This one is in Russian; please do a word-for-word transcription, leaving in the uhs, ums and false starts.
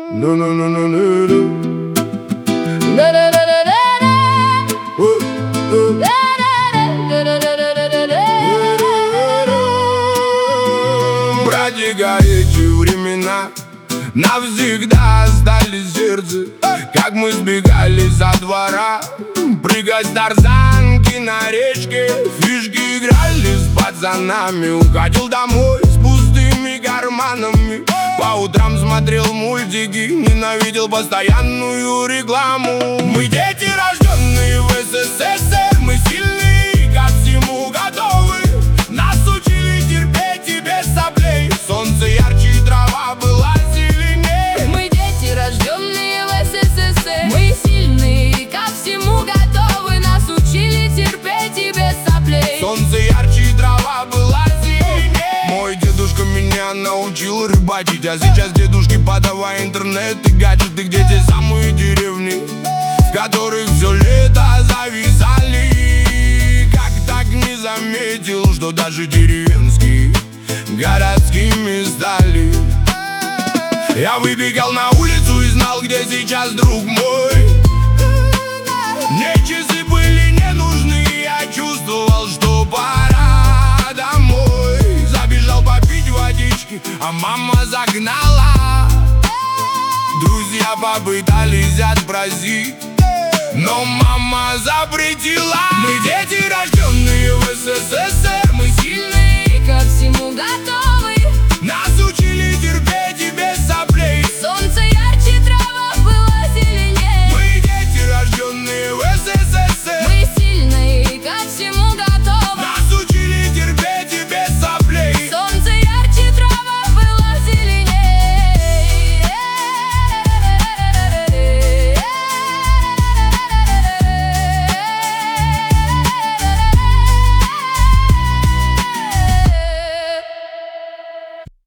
Бродяга эти времена навсегда остались в сердце. Как мы сбегали со двора, прыгать с тарзанки на речке, фишки играли с пацанами. Уходил домой с пустыми карманами, по утрам смотрел мультики, ненавидел постоянную рекламу. Мы дети, рожденные в СССР, мы сильные, ко всему готовы. Нас учили терпеть и без соплей, солнце ярче, трава была зеленее. Мы дети, рожденные в СССР, мы сильные, ко всему готовы. Нас учили терпеть и без соплей, солнце ярче, трава была зеленее. Мой дедушка меня научил рыбачить, а сейчас дедушке подавай интернет и гаджеты, где те самые деревни, в которых все лето зависали. Как так не заметил, что даже деревенские городскими стали. Я выбегал на улицу и знал, где сейчас друг мой. Мне часы были не нужны, я чувствовал, что пора домой. Забежал попить водички, а мама загнала. Друзья попытались отпросить, но мама запретила. Мы дети, рожденные в СССР, мы сильные, ко всему готовы.